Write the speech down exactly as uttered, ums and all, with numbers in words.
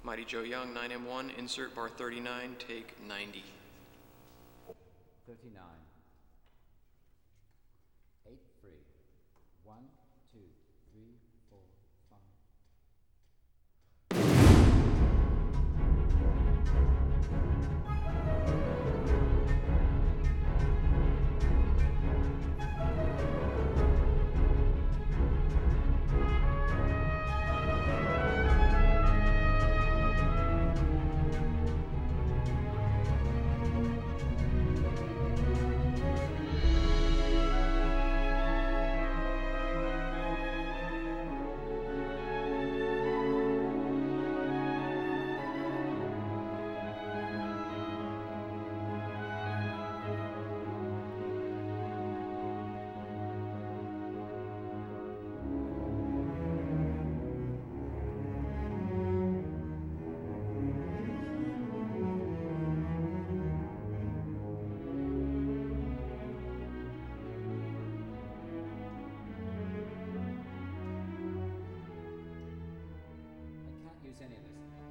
Mighty Joe Young, nine M one, insert bar thirty-nine, take ninety. thirty-nine. eight three. one, two, three, four, five. Use any of this.